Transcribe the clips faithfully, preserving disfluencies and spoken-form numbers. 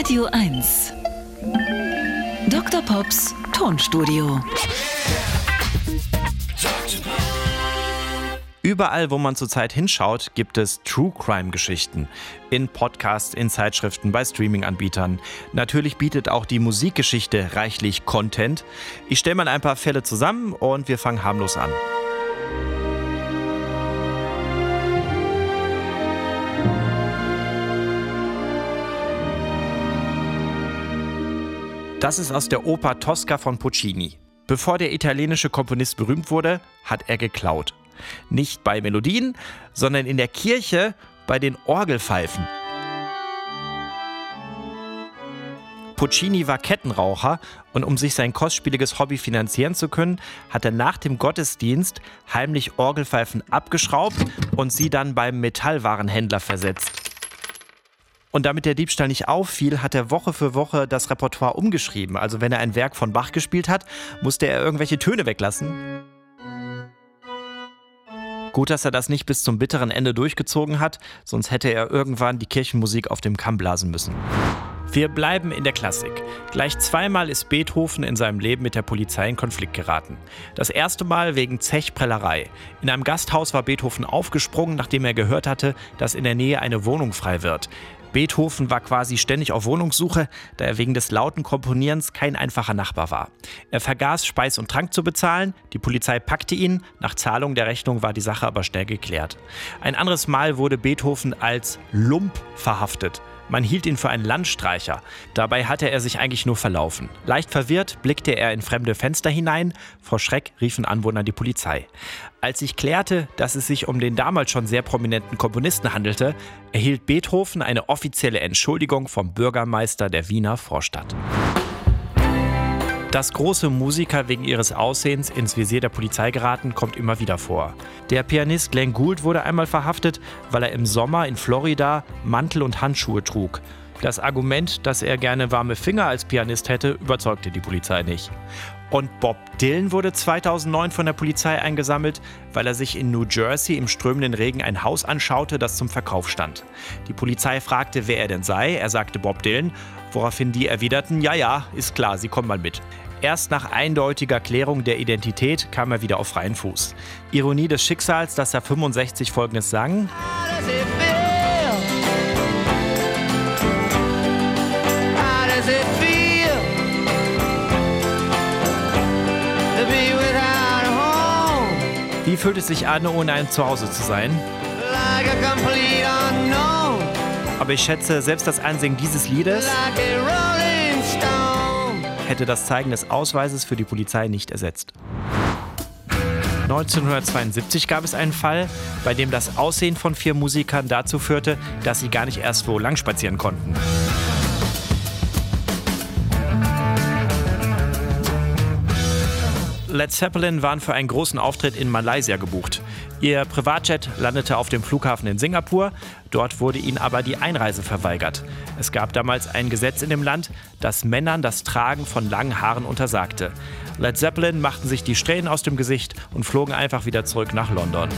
Radio eins. Doktor Pops Tonstudio. Überall, wo man zurzeit hinschaut, gibt es True-Crime-Geschichten. In Podcasts, in Zeitschriften, bei Streaming-Anbietern. Natürlich bietet auch die Musikgeschichte reichlich Content. Ich stelle mal ein paar Fälle zusammen und wir fangen harmlos an. Das ist aus der Oper Tosca von Puccini. Bevor der italienische Komponist berühmt wurde, hat er geklaut. Nicht bei Melodien, sondern in der Kirche bei den Orgelpfeifen. Puccini war Kettenraucher und um sich sein kostspieliges Hobby finanzieren zu können, hat er nach dem Gottesdienst heimlich Orgelpfeifen abgeschraubt und sie dann beim Metallwarenhändler versetzt. Und damit der Diebstahl nicht auffiel, hat er Woche für Woche das Repertoire umgeschrieben. Also wenn er ein Werk von Bach gespielt hat, musste er irgendwelche Töne weglassen. Gut, dass er das nicht bis zum bitteren Ende durchgezogen hat, sonst hätte er irgendwann die Kirchenmusik auf dem Kamm blasen müssen. Wir bleiben in der Klassik. Gleich zweimal ist Beethoven in seinem Leben mit der Polizei in Konflikt geraten. Das erste Mal wegen Zechprellerei. In einem Gasthaus war Beethoven aufgesprungen, nachdem er gehört hatte, dass in der Nähe eine Wohnung frei wird. Beethoven war quasi ständig auf Wohnungssuche, da er wegen des lauten Komponierens kein einfacher Nachbar war. Er vergaß, Speis und Trank zu bezahlen, die Polizei packte ihn, nach Zahlung der Rechnung war die Sache aber schnell geklärt. Ein anderes Mal wurde Beethoven als Lump verhaftet. Man hielt ihn für einen Landstreicher. Dabei hatte er sich eigentlich nur verlaufen. Leicht verwirrt blickte er in fremde Fenster hinein. Vor Schreck riefen Anwohner die Polizei. Als sich klärte, dass es sich um den damals schon sehr prominenten Komponisten handelte, erhielt Beethoven eine offizielle Entschuldigung vom Bürgermeister der Wiener Vorstadt. Dass große Musiker wegen ihres Aussehens ins Visier der Polizei geraten, kommt immer wieder vor. Der Pianist Glenn Gould wurde einmal verhaftet, weil er im Sommer in Florida Mantel und Handschuhe trug. Das Argument, dass er gerne warme Finger als Pianist hätte, überzeugte die Polizei nicht. Und Bob Dylan wurde zweitausendneun von der Polizei eingesammelt, weil er sich in New Jersey im strömenden Regen ein Haus anschaute, das zum Verkauf stand. Die Polizei fragte, wer er denn sei. Er sagte Bob Dylan, woraufhin die erwiderten, ja, ja, ist klar, Sie kommen mal mit. Erst nach eindeutiger Klärung der Identität kam er wieder auf freien Fuß. Ironie des Schicksals, dass er fünfundsechzig Folgendes sang. Wie fühlt es sich an, ohne ein Zuhause zu sein? Aber ich schätze, selbst das Einsingen dieses Liedes hätte das Zeigen des Ausweises für die Polizei nicht ersetzt. neunzehnhundertzweiundsiebzig gab es einen Fall, bei dem das Aussehen von vier Musikern dazu führte, dass sie gar nicht erst wo lang spazieren konnten. Led Zeppelin waren für einen großen Auftritt in Malaysia gebucht. Ihr Privatjet landete auf dem Flughafen in Singapur, dort wurde ihnen aber die Einreise verweigert. Es gab damals ein Gesetz in dem Land, das Männern das Tragen von langen Haaren untersagte. Led Zeppelin machten sich die Strähnen aus dem Gesicht und flogen einfach wieder zurück nach London.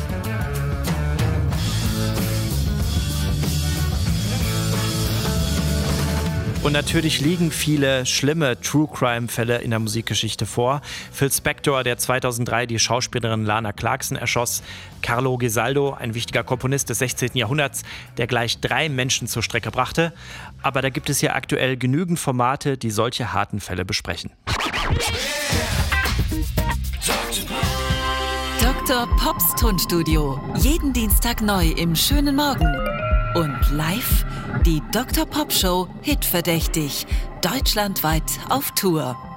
Und natürlich liegen viele schlimme True-Crime-Fälle in der Musikgeschichte vor. Phil Spector, der zweitausenddrei die Schauspielerin Lana Clarkson erschoss. Carlo Gesualdo, ein wichtiger Komponist des sechzehnten Jahrhunderts, der gleich drei Menschen zur Strecke brachte. Aber da gibt es ja aktuell genügend Formate, die solche harten Fälle besprechen. Doktor Pops Tonstudio. Jeden Dienstag neu im schönen Morgen. Und live die Doktor Pop Show Hitverdächtig. Deutschlandweit auf Tour.